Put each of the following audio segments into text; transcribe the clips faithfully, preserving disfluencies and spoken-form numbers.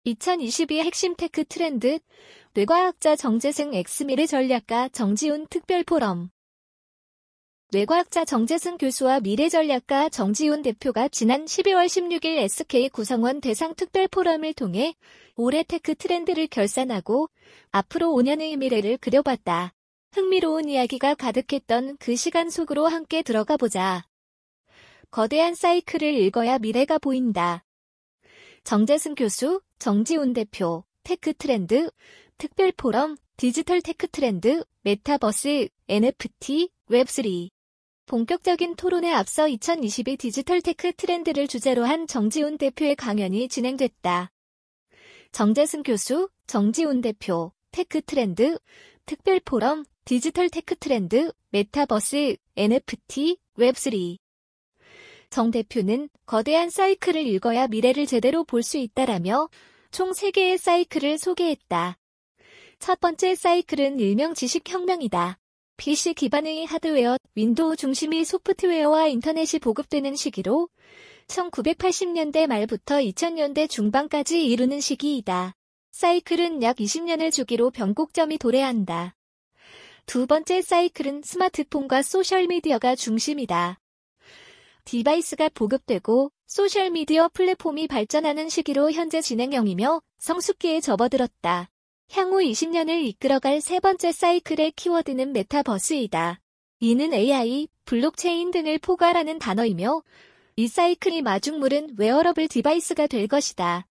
이천이십이 핵심 테크 트렌드, 뇌과학자 정재승 엑스미래 전략가 정지훈 특별포럼. 뇌과학자 정재승 교수와 미래전략가 정지훈 대표가 지난 십이월 십육일 에스케이 구성원 대상 특별포럼을 통해 올해 테크 트렌드를 결산하고 앞으로 오 년의 미래를 그려봤다. 흥미로운 이야기가 가득했던 그 시간 속으로 함께 들어가 보자. 거대한 사이클을 읽어야 미래가 보인다. 정재승 교수, 정지훈 대표, 테크 트렌드, 특별포럼, 디지털 테크 트렌드, 메타버스, 엔에프티, 웹쓰리. 본격적인 토론에 앞서 이천이십이 디지털 테크 트렌드를 주제로 한 정지훈 대표의 강연이 진행됐다. 정재승 교수, 정지훈 대표, 테크 트렌드, 특별포럼, 디지털 테크 트렌드, 메타버스, 엔에프티, 웹쓰리. 정 대표는 거대한 사이클을 읽어야 미래를 제대로 볼 수 있다라며 총 세 개의 사이클을 소개했다. 첫 번째 사이클은 일명 지식혁명이다. 피씨 기반의 하드웨어, 윈도우 중심의 소프트웨어와 인터넷이 보급되는 시기로 천구백팔십 년대 말부터 이천 년대 중반까지 이루는 시기이다. 사이클은 약 이십 년을 주기로 변곡점이 도래한다. 두 번째 사이클은 스마트폰과 소셜미디어가 중심이다. 디바이스가 보급되고 소셜미디어 플랫폼이 발전하는 시기로 현재 진행형이며 성숙기에 접어들었다. 향후 이십 년을 이끌어갈 세 번째 사이클의 키워드는 메타버스이다. 이는 에이아이, 블록체인 등을 포괄하는 단어이며 이 사이클이 마중물은 웨어러블 디바이스가 될 것이다.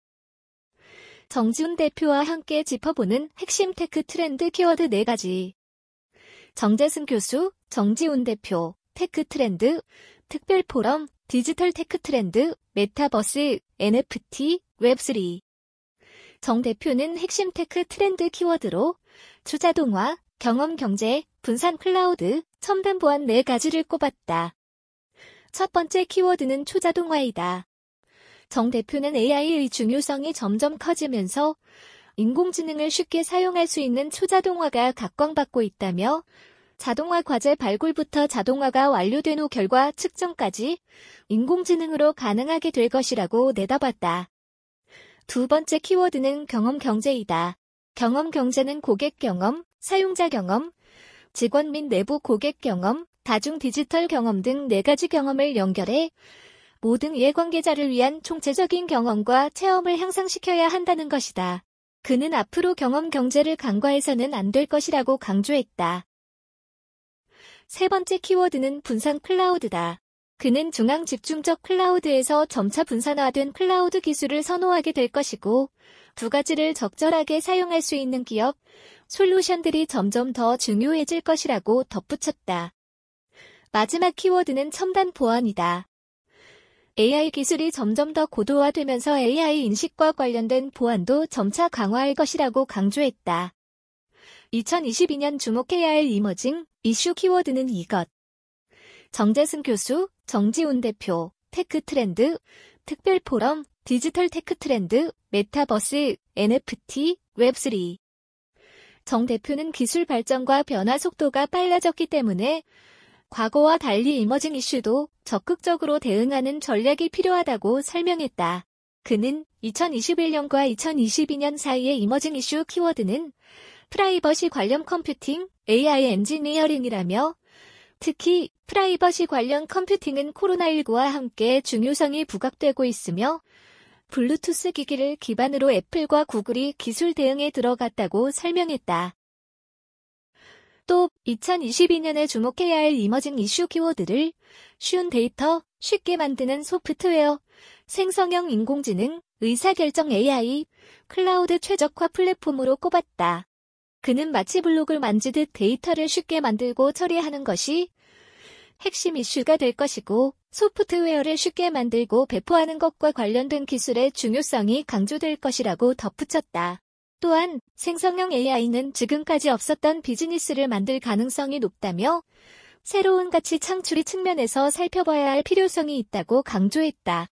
정지훈 대표와 함께 짚어보는 핵심 테크 트렌드 키워드 네 가지. 정재승 교수, 정지훈 대표, 테크 트렌드, 특별포럼, 디지털 테크 트렌드, 메타버스, 엔에프티, 웹쓰리. 정 대표는 핵심 테크 트렌드 키워드로 초자동화, 경험경제, 분산 클라우드, 첨단 보안 네 가지를 꼽았다. 첫 번째 키워드는 초자동화이다. 정 대표는 에이아이의 중요성이 점점 커지면서 인공지능을 쉽게 사용할 수 있는 초자동화가 각광받고 있다며 자동화 과제 발굴부터 자동화가 완료된 후 결과 측정까지 인공지능으로 가능하게 될 것이라고 내다봤다. 두 번째 키워드는 경험경제이다. 경험경제는 고객 경험, 사용자 경험, 직원 및 내부 고객 경험, 다중 디지털 경험 등 네 가지 경험을 연결해 모든 이해관계자를 위한 총체적인 경험과 체험을 향상시켜야 한다는 것이다. 그는 앞으로 경험경제를 간과해서는 안 될 것이라고 강조했다. 세 번째 키워드는 분산 클라우드다. 그는 중앙 집중적 클라우드에서 점차 분산화된 클라우드 기술을 선호하게 될 것이고 두 가지를 적절하게 사용할 수 있는 기업, 솔루션들이 점점 더 중요해질 것이라고 덧붙였다. 마지막 키워드는 첨단 보안이다. 에이아이 기술이 점점 더 고도화되면서 에이아이 인식과 관련된 보안도 점차 강화할 것이라고 강조했다. 이천이십이 년 주목해야 할 이머징 이슈 키워드는 이것. 정재승 교수, 정지훈 대표, 테크 트렌드, 특별포럼, 디지털 테크 트렌드, 메타버스, 엔에프티, 웹쓰리. 정 대표는 기술 발전과 변화 속도가 빨라졌기 때문에 과거와 달리 이머징 이슈도 적극적으로 대응하는 전략이 필요하다고 설명했다. 그는 이천이십일 년과 이천이십이 년 사이의 이머징 이슈 키워드는 프라이버시 관련 컴퓨팅, 에이아이 엔지니어링이라며 특히 프라이버시 관련 컴퓨팅은 코로나십구와 함께 중요성이 부각되고 있으며 블루투스 기기를 기반으로 애플과 구글이 기술 대응에 들어갔다고 설명했다. 또 이천이십이 년에 주목해야 할 이머징 이슈 키워드를 쉬운 데이터, 쉽게 만드는 소프트웨어, 생성형 인공지능, 의사결정 에이아이, 클라우드 최적화 플랫폼으로 꼽았다. 그는 마치 블록을 만지듯 데이터를 쉽게 만들고 처리하는 것이 핵심 이슈가 될 것이고 소프트웨어를 쉽게 만들고 배포하는 것과 관련된 기술의 중요성이 강조될 것이라고 덧붙였다. 또한 생성형 에이아이는 지금까지 없었던 비즈니스를 만들 가능성이 높다며 새로운 가치 창출의 측면에서 살펴봐야 할 필요성이 있다고 강조했다.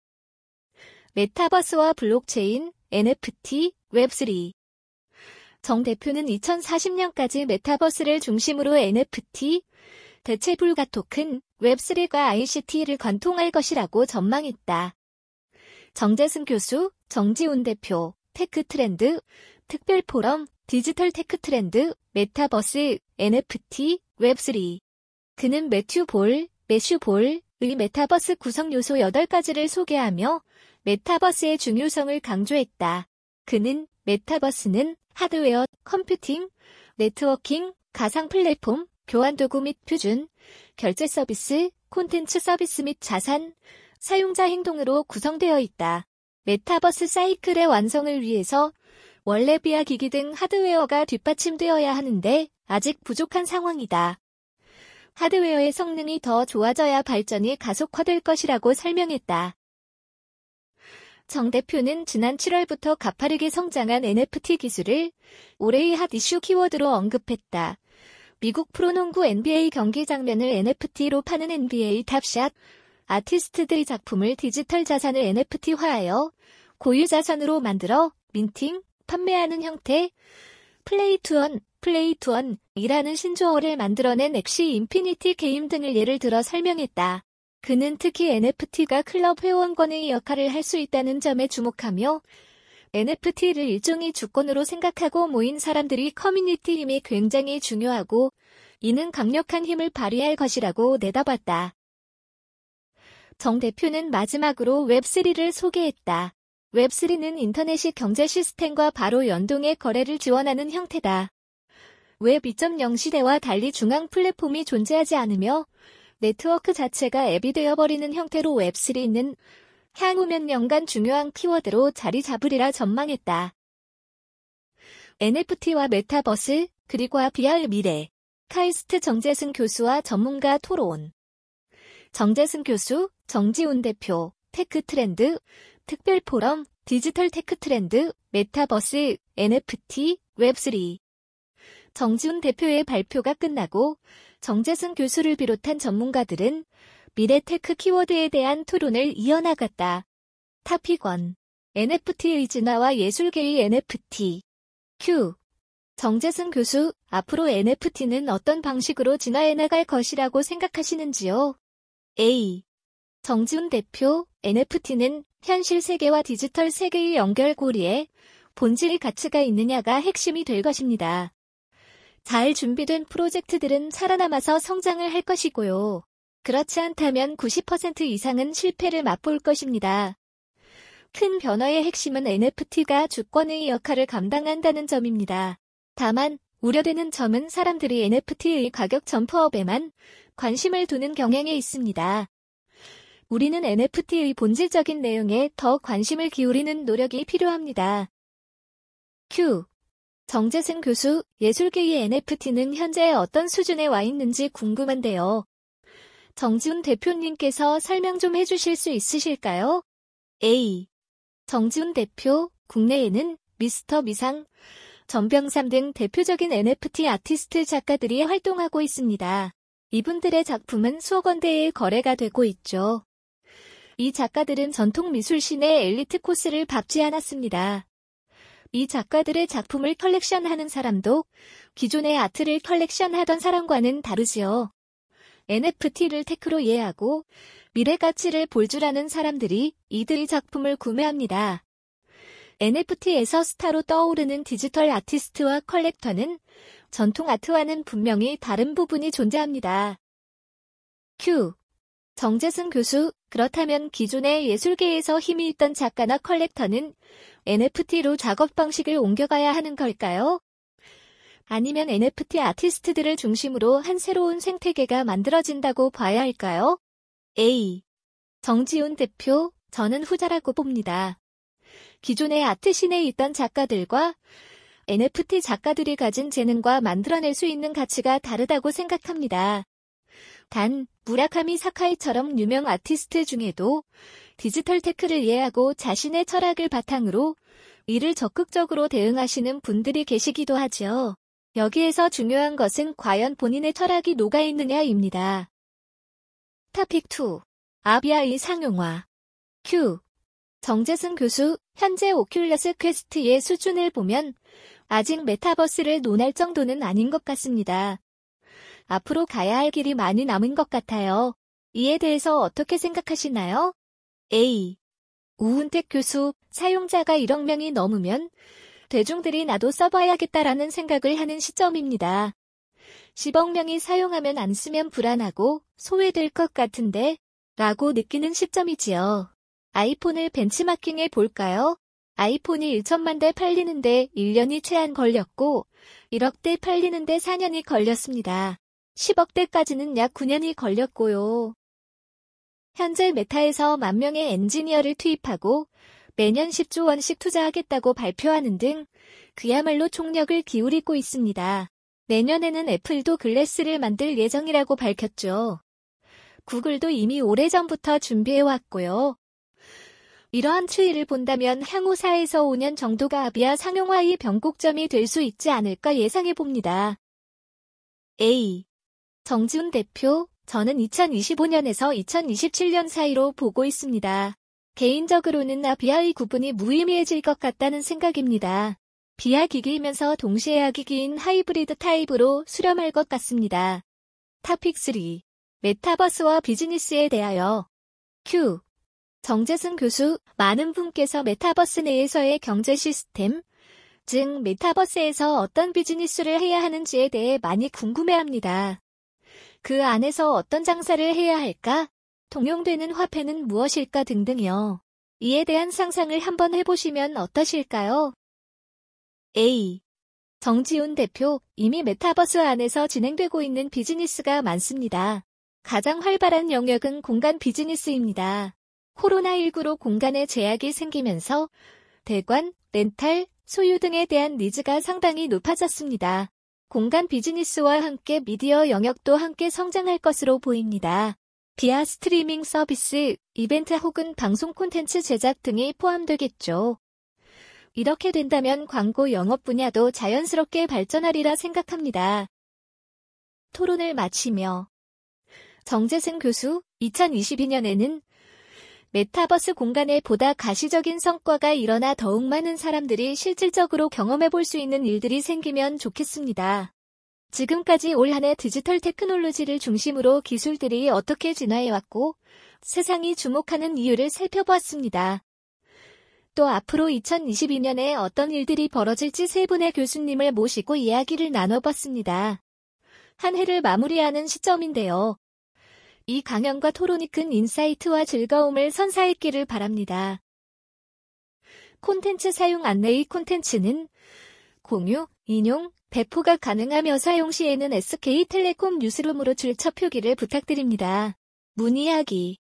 메타버스와 블록체인, 엔에프티, 웹쓰리. 정 대표는 이천사십 년까지 메타버스를 중심으로 엔에프티, 대체 불가 토큰, 웹쓰리가 아이씨티를 관통할 것이라고 전망했다. 정재승 교수, 정지훈 대표, 테크트렌드, 특별포럼, 디지털 테크트렌드, 메타버스, 엔에프티, 웹쓰리. 그는 매튜 볼, 매슈 볼의 메타버스 구성 요소 여덟 가지를 소개하며 메타버스의 중요성을 강조했다. 그는 메타버스는 하드웨어, 컴퓨팅, 네트워킹, 가상 플랫폼, 교환 도구 및 표준, 결제 서비스, 콘텐츠 서비스 및 자산, 사용자 행동으로 구성되어 있다. 메타버스 사이클의 완성을 위해서 원래 비아기기 등 하드웨어가 뒷받침되어야 하는데 아직 부족한 상황이다. 하드웨어의 성능이 더 좋아져야 발전이 가속화될 것이라고 설명했다. 정 대표는 지난 칠월부터 가파르게 성장한 엔에프티 기술을 올해의 핫 이슈 키워드로 언급했다. 미국 프로농구 엔비에이 경기 장면을 엔에프티로 파는 엔비에이 탑샷, 아티스트들의 작품을 디지털 자산을 엔에프티화하여 고유 자산으로 만들어 민팅, 판매하는 형태, 플레이투언, 플레이투언이라는 신조어를 만들어낸 엑시 인피니티 게임 등을 예를 들어 설명했다. 그는 특히 엔에프티가 클럽 회원권의 역할을 할 수 있다는 점에 주목하며 엔에프티를 일종의 주권으로 생각하고 모인 사람들이 커뮤니티 힘이 굉장히 중요하고 이는 강력한 힘을 발휘할 것이라고 내다봤다. 정 대표는 마지막으로 웹쓰리를 소개했다. 웹쓰리는 인터넷이 경제 시스템과 바로 연동해 거래를 지원하는 형태다. 웹 이 점 영 시대와 달리 중앙 플랫폼이 존재하지 않으며 네트워크 자체가 앱이 되어버리는 형태로 웹쓰리는 향후 몇 년간 중요한 키워드로 자리 잡으리라 전망했다. 엔에프티와 메타버스, 그리고 비아르 미래. 카이스트 정재승 교수와 전문가 토론. 정재승 교수, 정지훈 대표, 테크트렌드, 특별포럼, 디지털 테크트렌드, 메타버스, 엔에프티, 웹쓰리. 정지훈 대표의 발표가 끝나고 정재승 교수를 비롯한 전문가들은 미래 테크 키워드에 대한 토론을 이어나갔다. 토픽 일. 엔에프티의 진화와 예술계의 엔에프티. Q. 정재승 교수, 앞으로 엔에프티는 어떤 방식으로 진화해 나갈 것이라고 생각하시는지요? A. 정지훈 대표, 엔에프티는 현실 세계와 디지털 세계의 연결고리에 본질의 가치가 있느냐가 핵심이 될 것입니다. 잘 준비된 프로젝트들은 살아남아서 성장을 할 것이고요. 그렇지 않다면 구십 퍼센트 이상은 실패를 맛볼 것입니다. 큰 변화의 핵심은 엔에프티가 주권의 역할을 감당한다는 점입니다. 다만 우려되는 점은 사람들이 엔에프티의 가격 점프업에만 관심을 두는 경향에 있습니다. 우리는 엔에프티의 본질적인 내용에 더 관심을 기울이는 노력이 필요합니다. Q. 정재승 교수, 예술계의 엔에프티는 현재 어떤 수준에 와 있는지 궁금한데요. 정지훈 대표님께서 설명 좀 해주실 수 있으실까요? A. 정지훈 대표, 국내에는 미스터 미상, 전병삼 등 대표적인 엔에프티 아티스트 작가들이 활동하고 있습니다. 이분들의 작품은 수억 원대의 거래가 되고 있죠. 이 작가들은 전통 미술신의 엘리트 코스를 밟지 않았습니다. 이 작가들의 작품을 컬렉션하는 사람도 기존의 아트를 컬렉션하던 사람과는 다르지요. 엔에프티를 테크로 이해하고 미래 가치를 볼 줄 아는 사람들이 이들의 작품을 구매합니다. 엔에프티에서 스타로 떠오르는 디지털 아티스트와 컬렉터는 전통 아트와는 분명히 다른 부분이 존재합니다. Q. 정재승 교수, 그렇다면 기존의 예술계에서 힘이 있던 작가나 컬렉터는 엔에프티로 작업 방식을 옮겨가야 하는 걸까요? 아니면 엔에프티 아티스트들을 중심으로 한 새로운 생태계가 만들어진다고 봐야 할까요? A. 정지훈 대표, 저는 후자라고 봅니다. 기존의 아트씬에 있던 작가들과 엔에프티 작가들이 가진 재능과 만들어낼 수 있는 가치가 다르다고 생각합니다. 단, 무라카미 사카이처럼 유명 아티스트 중에도 디지털 테크를 이해하고 자신의 철학을 바탕으로 이를 적극적으로 대응하시는 분들이 계시기도 하죠. 여기에서 중요한 것은 과연 본인의 철학이 녹아있느냐입니다. 토픽 이. 아비아의 상용화. Q. 정재승 교수, 현재 오큘러스 퀘스트의 수준을 보면 아직 메타버스를 논할 정도는 아닌 것 같습니다. 앞으로 가야 할 길이 많이 남은 것 같아요. 이에 대해서 어떻게 생각하시나요? A. 우은택 교수, 사용자가 일억 명이 넘으면 대중들이 나도 써봐야겠다라는 생각을 하는 시점입니다. 십억 명이 사용하면 안 쓰면 불안하고 소외될 것 같은데 라고 느끼는 시점이지요. 아이폰을 벤치마킹해 볼까요? 아이폰이 천만 대 팔리는데 일 년이 채 안 걸렸고 일억 대 팔리는데 사 년이 걸렸습니다. 십억 대까지는 약 구 년이 걸렸고요. 현재 메타에서 만 명의 엔지니어를 투입하고 매년 십조 원씩 투자하겠다고 발표하는 등 그야말로 총력을 기울이고 있습니다. 내년에는 애플도 글래스를 만들 예정이라고 밝혔죠. 구글도 이미 오래전부터 준비해왔고요. 이러한 추이를 본다면 향후 사에서 오 년 정도가 아비아 상용화의 변곡점이 될 수 있지 않을까 예상해봅니다. A. 정지훈 대표, 저는 이천이십오 년에서 이천이십칠 년 사이로 보고 있습니다. 개인적으로는 아비아의 구분이 무의미해질 것 같다는 생각입니다. 비아 기기이면서 동시에 아기기인 하이브리드 타입으로 수렴할 것 같습니다. 토픽 삼. 메타버스와 비즈니스에 대하여 Q. 정재승 교수, 많은 분께서 메타버스 내에서의 경제 시스템, 즉 메타버스에서 어떤 비즈니스를 해야 하는지에 대해 많이 궁금해합니다. 그 안에서 어떤 장사를 해야 할까? 통용되는 화폐는 무엇일까 등등이요. 이에 대한 상상을 한번 해보시면 어떠실까요? A. 정지훈 대표, 이미 메타버스 안에서 진행되고 있는 비즈니스가 많습니다. 가장 활발한 영역은 공간 비즈니스입니다. 코로나십구로 공간에 제약이 생기면서 대관, 렌탈, 소유 등에 대한 니즈가 상당히 높아졌습니다. 공간 비즈니스와 함께 미디어 영역도 함께 성장할 것으로 보입니다. 비아 스트리밍 서비스, 이벤트 혹은 방송 콘텐츠 제작 등이 포함되겠죠. 이렇게 된다면 광고 영업 분야도 자연스럽게 발전하리라 생각합니다. 토론을 마치며 정재승 교수, 이천이십이 년에는 메타버스 공간에 보다 가시적인 성과가 일어나 더욱 많은 사람들이 실질적으로 경험해볼 수 있는 일들이 생기면 좋겠습니다. 지금까지 올 한 해 디지털 테크놀로지를 중심으로 기술들이 어떻게 진화해왔고 세상이 주목하는 이유를 살펴보았습니다. 또 앞으로 이천이십이 년에 어떤 일들이 벌어질지 세 분의 교수님을 모시고 이야기를 나눠봤습니다. 한 해를 마무리하는 시점인데요. 이 강연과 토론이 큰 인사이트와 즐거움을 선사했기를 바랍니다. 콘텐츠 사용 안내의 콘텐츠는 공유, 인용, 배포가 가능하며 사용 시에는 에스케이텔레콤 뉴스룸으로 출처 표기를 부탁드립니다. 문의하기